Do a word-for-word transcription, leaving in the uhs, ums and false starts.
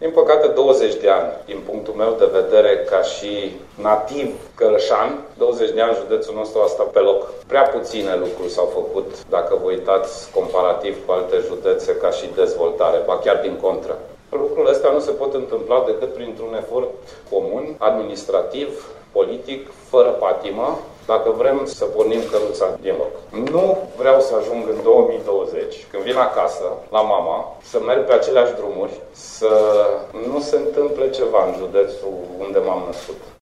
Din păcate, douăzeci de ani, din punctul meu de vedere, ca și nativ cărășan, douăzeci de ani județul nostru a stat pe loc. Prea puține lucruri s-au făcut, dacă vă uitați comparativ cu alte județe, ca și dezvoltare, ba chiar din contră. Lucrurile astea nu se pot întâmpla decât printr-un efort comun, administrativ, politic, fără patimă, dacă vrem să pornim căruța din loc. Nu vreau să ajung în două mii douăzeci, când vin acasă, la mama, să merg pe aceleași drumuri, să nu se întâmple ceva în județul unde m-am născut.